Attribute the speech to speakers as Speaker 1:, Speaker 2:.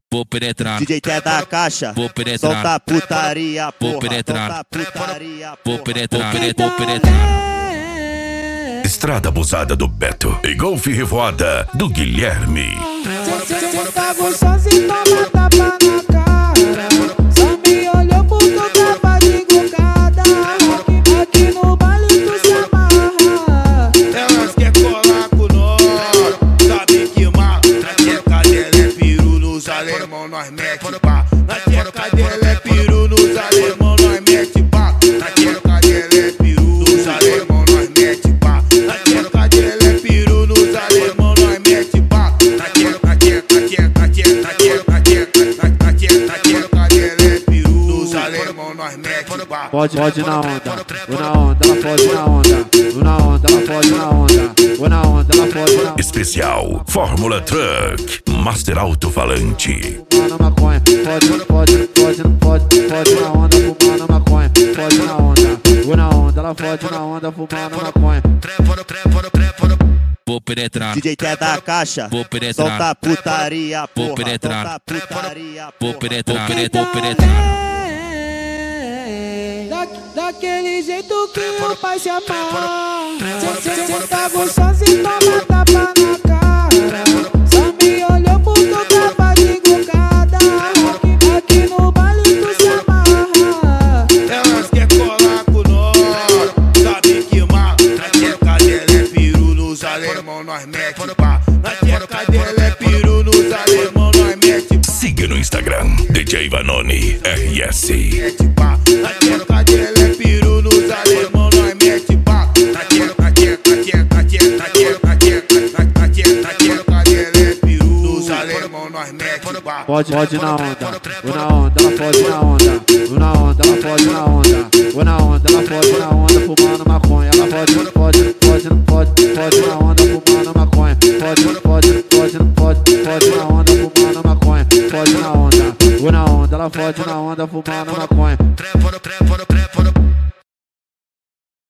Speaker 1: vou penetrar.
Speaker 2: DJ quer da caixa,
Speaker 1: vou penetrar.
Speaker 2: solta a putaria, porra.
Speaker 1: Vou penetrar.
Speaker 2: Solta a putaria,
Speaker 1: Vou
Speaker 2: porra.
Speaker 1: penetrar, vou penetrar.
Speaker 3: Estrada abusada do Beto e golfe revoada do Guilherme.
Speaker 4: Cê tá gostosa e toma tapa na cara. Só me olhou porque eu tava de gocada. Aqui no baile tu se amarra.
Speaker 5: Elas quer colar com nós, sabe que mal. Na tcheca dela é peru, nos alemão nós mete pá. Na tcheca dela é peru, nos alemão nós mete pá. Na tcheca dela é peru, nos alemão nós mete pá. Na tcheca dela é peru, nos alemão nós mete pá. Na tcheca dela é peru, nos alemão nós mete pá.
Speaker 6: Pode na onda, vou na onda, ela pode na onda. Vou na onda, ela pode na onda. Vou na onda, ela pode na onda.
Speaker 3: Especial Fórmula Truck Master Alto-Falante.
Speaker 6: Fumar na maconha, pode na onda, fumar na maconha, pode na onda. Vou na onda, ela pode na onda, fumar na maconha.
Speaker 1: Vou penetrar.
Speaker 2: DJ quer da caixa,
Speaker 1: vou penetrar.
Speaker 2: solta a putaria, porra.
Speaker 1: Vou penetrar.
Speaker 2: Solta a putaria,
Speaker 1: vou
Speaker 2: porra.
Speaker 1: penetrar, vou penetrar.
Speaker 4: Daquele jeito que o pai se amarra. Cê tá gostosa e toma tapa na cara. Só me olhou porque eu tava de gocada. Aqui no baile tu se amarra.
Speaker 5: Elas quer colar com nós, sabe que mal. Na tcheca dela é peru, nos alemão nós mete pá. Na tcheca dela é peru, nos alemão nós mete pá.
Speaker 3: Siga no Instagram DJ Vanoni RS.
Speaker 5: Mete pá. Na tcheca dela é peru, nos alemão nós mete pá. Na tcheca dela é peru, nos alemão nós mete pá.
Speaker 6: Pode na onda, vou na onda, ela pode na onda. Vou na onda, ela pode na onda. Vou na onda, ela pode na onda, fumando maconha. Ela pode na onda, fumando maconha. Pode na onda, fumando maconha. Pode na onda, vou na onda, ela pode na onda, fumando maconha.